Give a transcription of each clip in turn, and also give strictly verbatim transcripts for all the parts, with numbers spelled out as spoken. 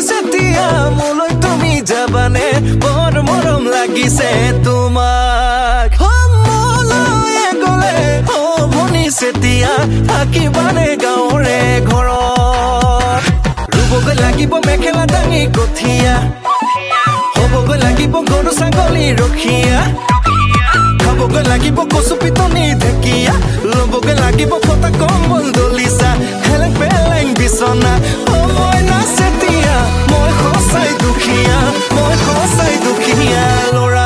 সেতিয়া মোলৈ তুমি যাবানে বৰ মৰম লাগিছে তোমাক মোলৈ গলে অ ভনী সেতিয়া থাকিবানে গাঁৱৰে ঘৰত ৰুবগৈ লাগিব মেখেলা দাঙি কঠীয়া হ'বগৈ লাগিব গৰু ছাগলী ৰখীয়া খাবগৈ লাগিব কচু পিতনি ঢেকীয়া ল'বগৈ লাগিব ফটা কম্বল দলিচা হেলেং পেলেং বিচনা অ মই নাচেতিয়া মই সঁচাই দুখীয়া মই সঁচাই দুখীয়া ল'ৰা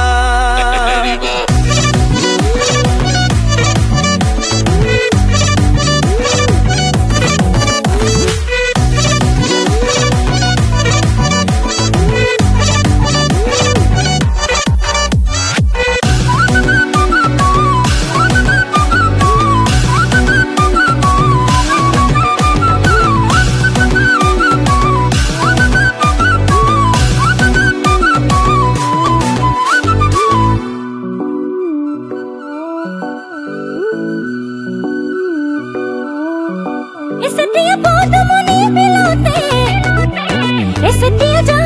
Ese día por tu money pilote, ese día ya